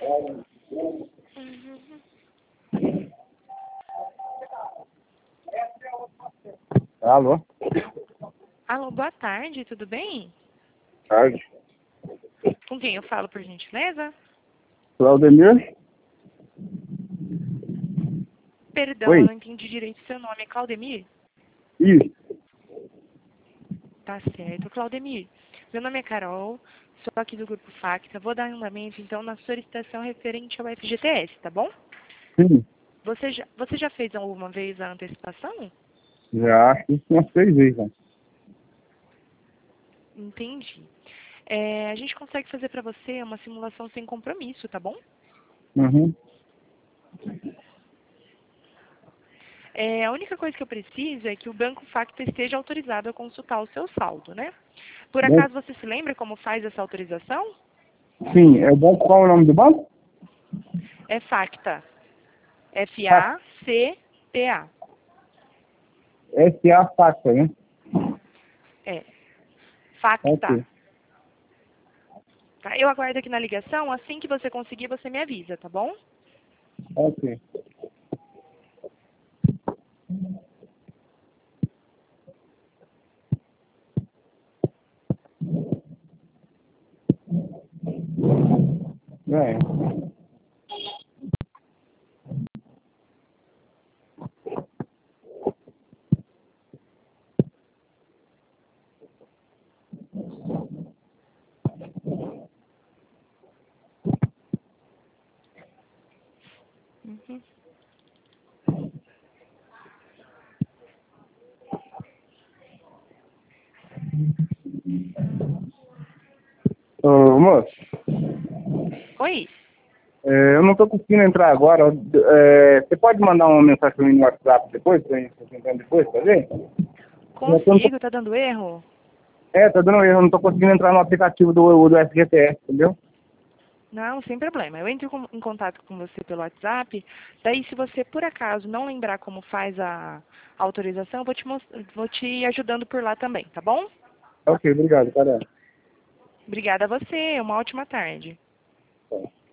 Alô? Alô, boa tarde, tudo bem? Tarde. Com quem eu falo, por gentileza? Claudemir? Perdão, Oi? eu não entendi direito seu nome. É Claudemir? Isso. Tá certo. Claudemir, meu nome é Carol, sou aqui do Grupo Facta. Vou dar andamento, então, na solicitação referente ao FGTS, tá bom? Sim. Você já fez alguma vez a antecipação? Já acho que umas 6 vezes, né? Entendi. A gente consegue fazer para você uma simulação sem compromisso, tá bom? Uhum. A única coisa que eu preciso é que o Banco Facta esteja autorizado a consultar o seu saldo, né? Por Bom, acaso você se lembra como faz essa autorização? sim, é bom. Qual é o nome do banco? É Facta. Fac- F-A-C-T-A. S.A. Facta, né? É. Facta. Ok. Tá? Eu aguardo aqui na ligação. Assim que você conseguir, você me avisa, tá bom? Ok. É. Uhum. Ô, moço, Oi? eu não tô conseguindo entrar agora. Você pode mandar uma mensagem pra mim no WhatsApp depois, pra gente tentando depois, fazer? Consigo, tá dando erro? Tá dando erro, eu não tô conseguindo entrar no aplicativo do FGTS, entendeu? Não, sem problema. Eu entro em contato com você pelo WhatsApp. Daí, se você, por acaso, não lembrar como faz a autorização, eu vou te ajudando por lá também, tá bom? Ok, obrigado, cara. Obrigada a você. Uma ótima tarde. Tá.